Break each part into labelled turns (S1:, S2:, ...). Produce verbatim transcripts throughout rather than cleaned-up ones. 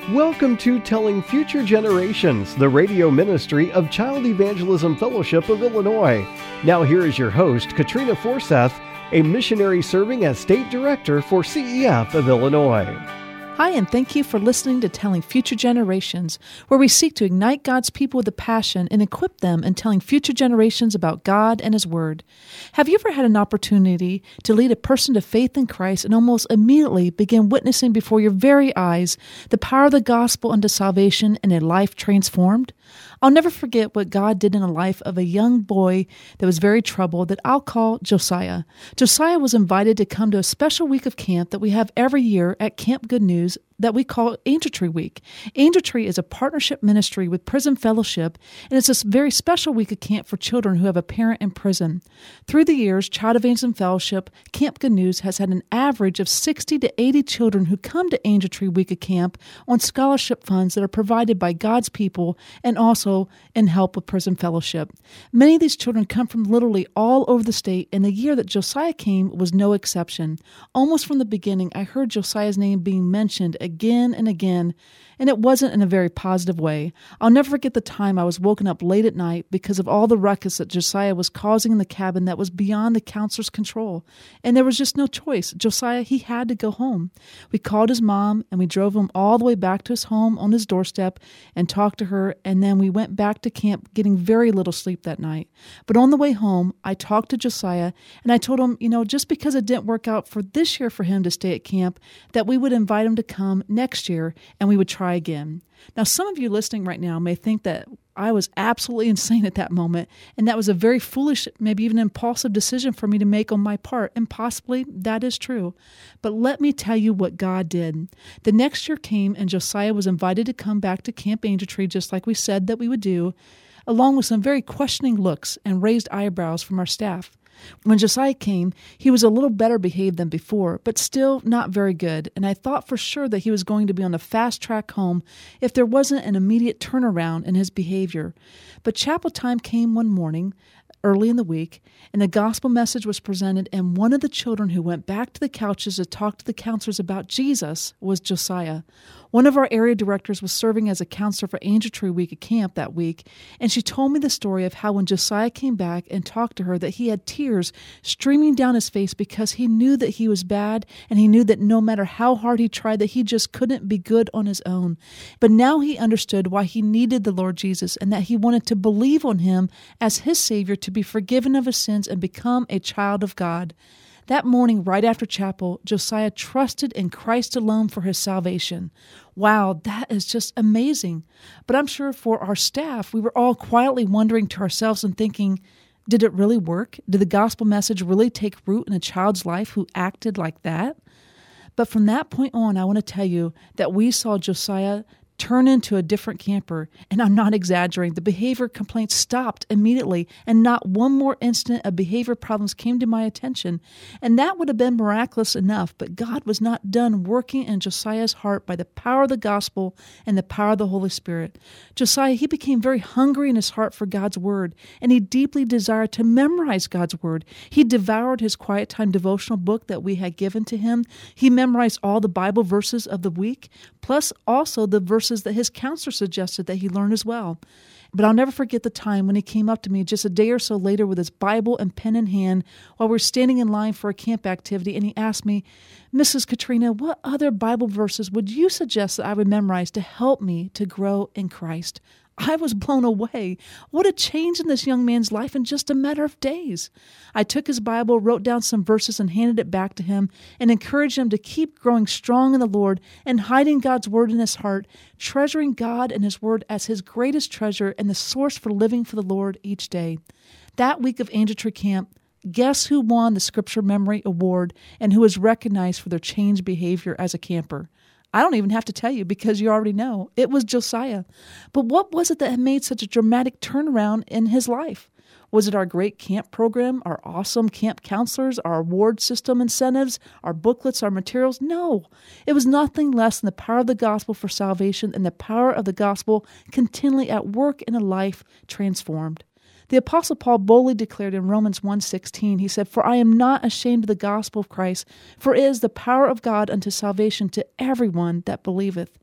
S1: Welcome to Telling Future Generations, the radio ministry of Child Evangelism Fellowship of Illinois. Now here is your host, Katrina Forseth, a missionary serving as State Director for C E F of Illinois.
S2: Hi, and thank you for listening to Telling Future Generations, where we seek to ignite God's people with a passion and equip them in telling future generations about God and His Word. Have you ever had an opportunity to lead a person to faith in Christ and almost immediately begin witnessing before your very eyes the power of the gospel unto salvation and a life transformed? I'll never forget what God did in the life of a young boy that was very troubled that I'll call Josiah. Josiah was invited to come to a special week of camp that we have every year at Camp Good News that we call Angel Tree Week. Angel Tree is a partnership ministry with Prison Fellowship, and it's a very special week of camp for children who have a parent in prison. Through the years, Child Evangelism Fellowship, Camp Good News has had an average of sixty to eighty children who come to Angel Tree Week of camp on scholarship funds that are provided by God's people and also in help with Prison Fellowship. Many of these children come from literally all over the state, and the year that Josiah came was no exception. Almost from the beginning, I heard Josiah's name being mentioned again and again, and it wasn't in a very positive way. I'll never forget the time I was woken up late at night because of all the ruckus that Josiah was causing in the cabin that was beyond the counselor's control. And there was just no choice. Josiah, he had to go home. We called his mom, and we drove him all the way back to his home on his doorstep and talked to her, and then we went back to camp getting very little sleep that night. But on the way home, I talked to Josiah, and I told him, you know, just because it didn't work out for this year for him to stay at camp, that we would invite him to come next year, and we would try again. Now, some of you listening right now may think that I was absolutely insane at that moment, and that was a very foolish, maybe even impulsive decision for me to make on my part, and possibly that is true. But let me tell you what God did. The next year came, and Josiah was invited to come back to Camp Angel Tree, just like we said that we would do, along with some very questioning looks and raised eyebrows from our staff. When Josiah came, he was a little better behaved than before, but still not very good, and I thought for sure that he was going to be on a fast track home if there wasn't an immediate turnaround in his behavior. But chapel time came one morning, early in the week, and the gospel message was presented, and one of the children who went back to the couches to talk to the counselors about Jesus was Josiah. One of our area directors was serving as a counselor for Angel Tree Week at camp that week, and she told me the story of how when Josiah came back and talked to her that he had tears streaming down his face because he knew that he was bad, and he knew that no matter how hard he tried, that he just couldn't be good on his own. But now he understood why he needed the Lord Jesus, and that he wanted to believe on him as his Savior to be forgiven of his sins and become a child of God. That morning, right after chapel, Josiah trusted in Christ alone for his salvation. Wow, that is just amazing. But I'm sure for our staff, we were all quietly wondering to ourselves and thinking, did it really work? Did the gospel message really take root in a child's life who acted like that? But from that point on, I want to tell you that we saw Josiah turn into a different camper, and I'm not exaggerating. The behavior complaints stopped immediately, and not one more incident of behavior problems came to my attention, and that would have been miraculous enough, but God was not done working in Josiah's heart by the power of the gospel and the power of the Holy Spirit. Josiah, he became very hungry in his heart for God's word, and he deeply desired to memorize God's word. He devoured his quiet time devotional book that we had given to him. He memorized all the Bible verses of the week, plus also the verses that his counselor suggested that he learn as well. But I'll never forget the time when he came up to me just a day or so later with his Bible and pen in hand while we were standing in line for a camp activity, and he asked me, Missus Katrina, what other Bible verses would you suggest that I would memorize to help me to grow in Christ? I was blown away. What a change in this young man's life in just a matter of days. I took his Bible, wrote down some verses, and handed it back to him and encouraged him to keep growing strong in the Lord and hiding God's word in his heart, treasuring God and his word as his greatest treasure and the source for living for the Lord each day. That week of Angel Tree Camp, guess who won the Scripture Memory Award and who was recognized for their changed behavior as a camper? I don't even have to tell you because you already know. It was Josiah. But what was it that had made such a dramatic turnaround in his life? Was it our great camp program, our awesome camp counselors, our award system incentives, our booklets, our materials? No. It was nothing less than the power of the gospel for salvation and the power of the gospel continually at work in a life transformed. The Apostle Paul boldly declared in Romans one sixteen, he said, "For I am not ashamed of the gospel of Christ, for it is the power of God unto salvation to everyone that believeth."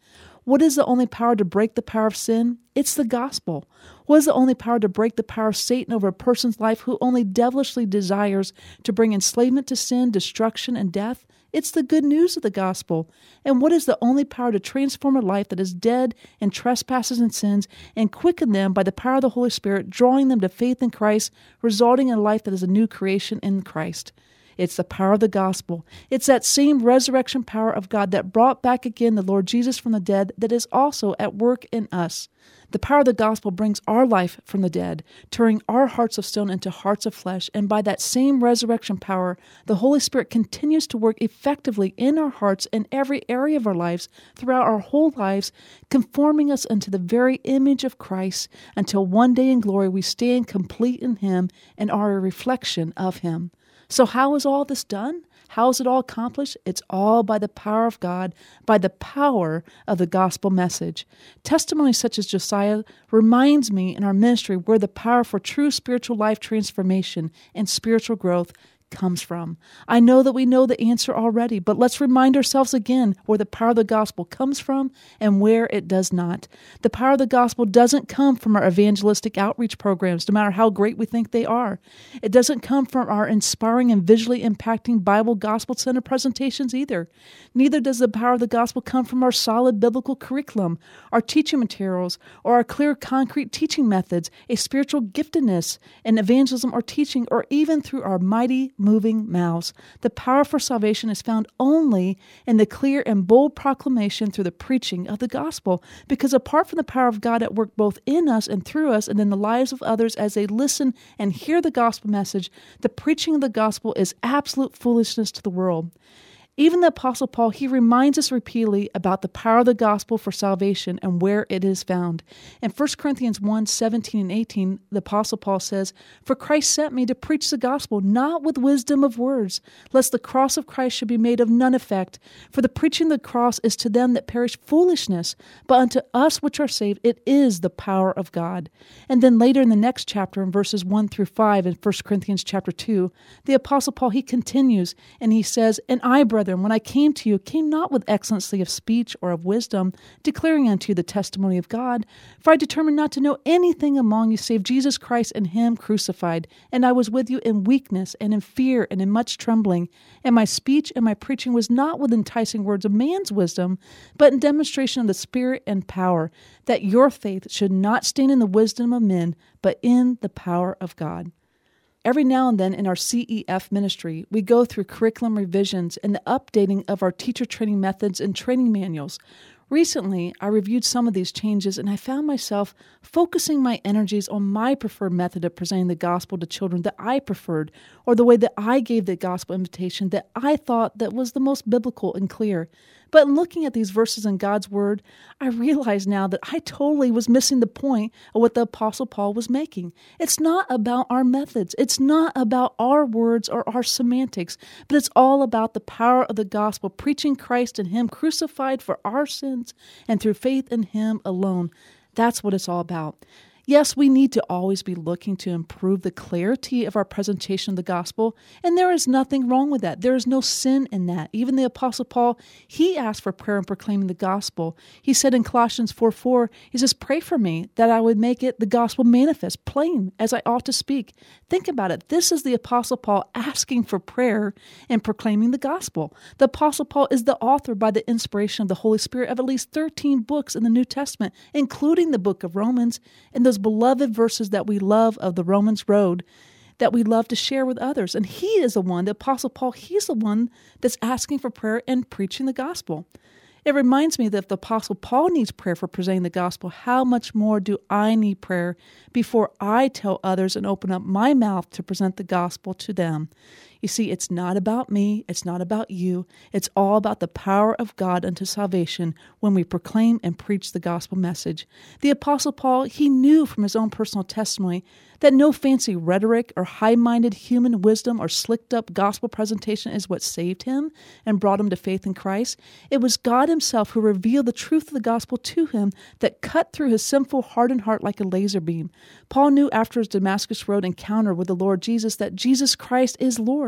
S2: What is the only power to break the power of sin? It's the gospel. What is the only power to break the power of Satan over a person's life who only devilishly desires to bring enslavement to sin, destruction, and death? It's the good news of the gospel. And what is the only power to transform a life that is dead in trespasses and sins and quicken them by the power of the Holy Spirit, drawing them to faith in Christ, resulting in a life that is a new creation in Christ? It's the power of the gospel. It's that same resurrection power of God that brought back again the Lord Jesus from the dead that is also at work in us. The power of the gospel brings our life from the dead, turning our hearts of stone into hearts of flesh, and by that same resurrection power, the Holy Spirit continues to work effectively in our hearts in every area of our lives throughout our whole lives, conforming us into the very image of Christ until one day in glory we stand complete in Him and are a reflection of Him. So how is all this done? How is it all accomplished? It's all by the power of God, by the power of the gospel message. Testimonies such as Josiah reminds me in our ministry where the power for true spiritual life transformation and spiritual growth comes from. I know that we know the answer already, but let's remind ourselves again where the power of the gospel comes from and where it does not. The power of the gospel doesn't come from our evangelistic outreach programs, no matter how great we think they are. It doesn't come from our inspiring and visually impacting Bible Gospel Center presentations either. Neither does the power of the gospel come from our solid biblical curriculum, our teaching materials, or our clear, concrete teaching methods, a spiritual giftedness in evangelism or teaching, or even through our mighty moving mouths. The power for salvation is found only in the clear and bold proclamation through the preaching of the gospel, because apart from the power of God at work both in us and through us and in the lives of others as they listen and hear the gospel message, the preaching of the gospel is absolute foolishness to the world. Even the Apostle Paul, he reminds us repeatedly about the power of the gospel for salvation and where it is found. In First Corinthians one, seventeen and eighteen, the Apostle Paul says, "For Christ sent me to preach the gospel, not with wisdom of words, lest the cross of Christ should be made of none effect. For the preaching of the cross is to them that perish foolishness, but unto us which are saved it is the power of God." And then later in the next chapter, in verses one through five in First Corinthians chapter two, the Apostle Paul, he continues, and he says, "And I, brethren, when I came to you, came not with excellency of speech or of wisdom, declaring unto you the testimony of God. For I determined not to know anything among you save Jesus Christ and Him crucified. And I was with you in weakness and in fear and in much trembling. And my speech and my preaching was not with enticing words of man's wisdom, but in demonstration of the Spirit and power, that your faith should not stand in the wisdom of men, but in the power of God." Every now and then in our C E F ministry, we go through curriculum revisions and the updating of our teacher training methods and training manuals. Recently, I reviewed some of these changes, and I found myself focusing my energies on my preferred method of presenting the gospel to children that I preferred, or the way that I gave the gospel invitation that I thought that was the most biblical and clear. But in looking at these verses in God's Word, I realize now that I totally was missing the point of what the Apostle Paul was making. It's not about our methods. It's not about our words or our semantics, but it's all about the power of the gospel, preaching Christ and Him crucified for our sins and through faith in Him alone. That's what it's all about. Yes, we need to always be looking to improve the clarity of our presentation of the gospel, and there is nothing wrong with that. There is no sin in that. Even the Apostle Paul, he asked for prayer in proclaiming the gospel. He said in Colossians four four, he says, "Pray for me that I would make it the gospel manifest, plain, as I ought to speak." Think about it. This is the Apostle Paul asking for prayer and proclaiming the gospel. The Apostle Paul is the author by the inspiration of the Holy Spirit of at least thirteen books in the New Testament, including the book of Romans, and those beloved verses that we love of the Romans road that we love to share with others. And he is the one, the Apostle Paul, he's the one that's asking for prayer and preaching the gospel. It reminds me that if the Apostle Paul needs prayer for presenting the gospel, how much more do I need prayer before I tell others and open up my mouth to present the gospel to them? You see, it's not about me. It's not about you. It's all about the power of God unto salvation when we proclaim and preach the gospel message. The Apostle Paul, he knew from his own personal testimony that no fancy rhetoric or high-minded human wisdom or slicked-up gospel presentation is what saved him and brought him to faith in Christ. It was God Himself who revealed the truth of the gospel to him that cut through his sinful, hardened heart like a laser beam. Paul knew after his Damascus Road encounter with the Lord Jesus that Jesus Christ is Lord.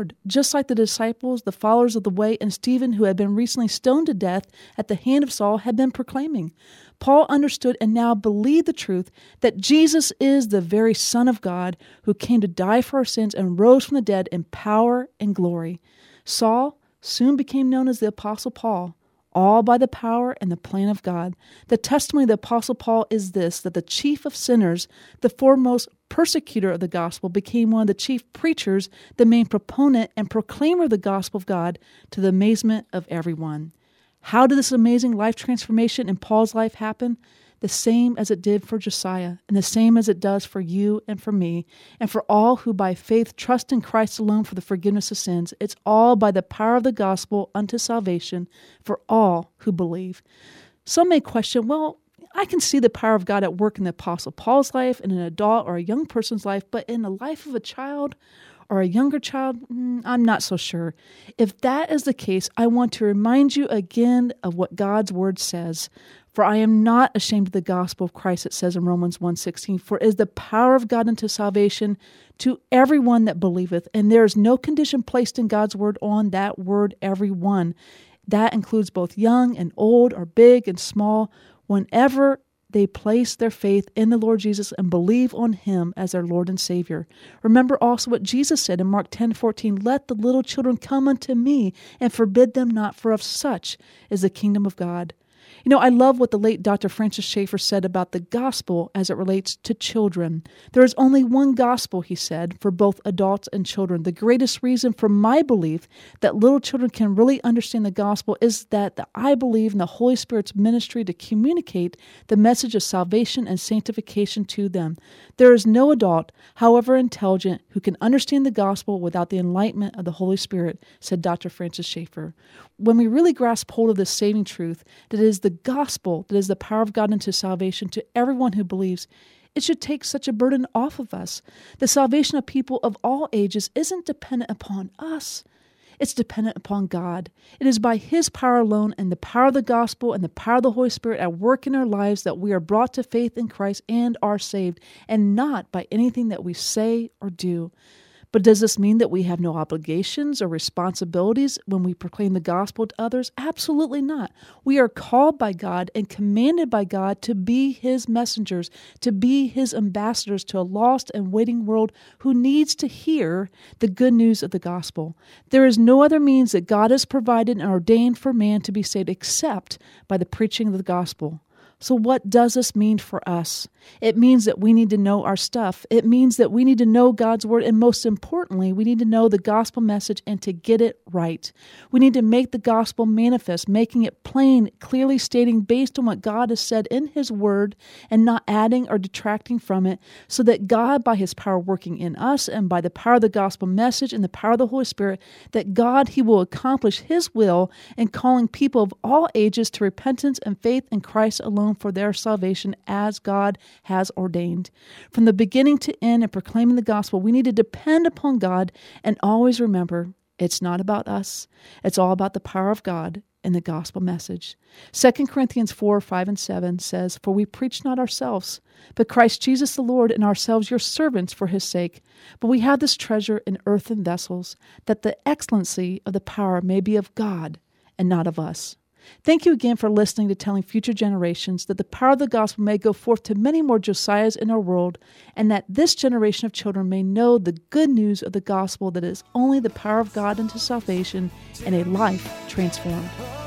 S2: Lord, just like the disciples, the followers of the way, and Stephen, who had been recently stoned to death at the hand of Saul, had been proclaiming. Paul understood and now believed the truth that Jesus is the very Son of God who came to die for our sins and rose from the dead in power and glory. Saul soon became known as the Apostle Paul, all by the power and the plan of God. The testimony of the Apostle Paul is this, that the chief of sinners, the foremost persecutor of the gospel, became one of the chief preachers, the main proponent and proclaimer of the gospel of God, to the amazement of everyone. How did this amazing life transformation in Paul's life happen? The same as it did for Josiah, and the same as it does for you and for me, and for all who by faith trust in Christ alone for the forgiveness of sins. It's all by the power of the gospel unto salvation for all who believe. Some may question, well, I can see the power of God at work in the Apostle Paul's life, in an adult or a young person's life, but in the life of a child or a younger child, I'm not so sure. If that is the case, I want to remind you again of what God's word says. For I am not ashamed of the gospel of Christ, it says in Romans one sixteen, for it is the power of God unto salvation to everyone that believeth. And there is no condition placed in God's word on that word, everyone. That includes both young and old, or big and small, whenever they place their faith in the Lord Jesus and believe on him as their Lord and Savior. Remember also what Jesus said in Mark ten fourteen, let the little children come unto me and forbid them not, for of such is the kingdom of God. You know, I love what the late Doctor Francis Schaeffer said about the gospel as it relates to children. There is only one gospel, he said, for both adults and children. The greatest reason for my belief that little children can really understand the gospel is that the, I believe in the Holy Spirit's ministry to communicate the message of salvation and sanctification to them. There is no adult, however intelligent, who can understand the gospel without the enlightenment of the Holy Spirit, said Doctor Francis Schaeffer. When we really grasp hold of this saving truth, that it is the gospel that is the power of God unto salvation to everyone who believes, it should take such a burden off of us. The salvation of people of all ages isn't dependent upon us. It's dependent upon God. It is by his power alone and the power of the gospel and the power of the Holy Spirit at work in our lives that we are brought to faith in Christ and are saved, and not by anything that we say or do. But does this mean that we have no obligations or responsibilities when we proclaim the gospel to others? Absolutely not. We are called by God and commanded by God to be his messengers, to be his ambassadors to a lost and waiting world who needs to hear the good news of the gospel. There is no other means that God has provided and ordained for man to be saved except by the preaching of the gospel. So what does this mean for us? It means that we need to know our stuff. It means that we need to know God's word, and most importantly, we need to know the gospel message and to get it right. We need to make the gospel manifest, making it plain, clearly stating based on what God has said in his word and not adding or detracting from it, so that God, by his power working in us and by the power of the gospel message and the power of the Holy Spirit, that God, he will accomplish his will in calling people of all ages to repentance and faith in Christ alone for their salvation as God has ordained. From the beginning to end in proclaiming the gospel, we need to depend upon God and always remember it's not about us. It's all about the power of God and the gospel message. Second Corinthians four, five, and seven says, for we preach not ourselves, but Christ Jesus the Lord, and ourselves your servants for his sake. But we have this treasure in earthen vessels, that the excellency of the power may be of God and not of us. Thank you again for listening to Telling Future Generations, that the power of the gospel may go forth to many more Josiahs in our world, and that this generation of children may know the good news of the gospel, that is only the power of God unto salvation and a life transformed.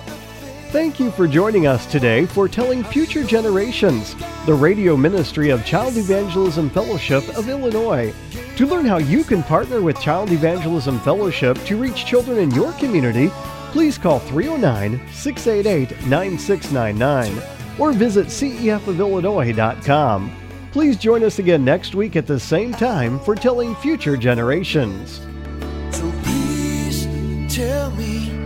S1: Thank you for joining us today for Telling Future Generations, the radio ministry of Child Evangelism Fellowship of Illinois. To learn how you can partner with Child Evangelism Fellowship to reach children in your community, please call three oh nine, six eight eight, nine six nine nine or visit C E F of Illinois dot com. Please join us again next week at the same time for Telling Future Generations.
S3: So please tell me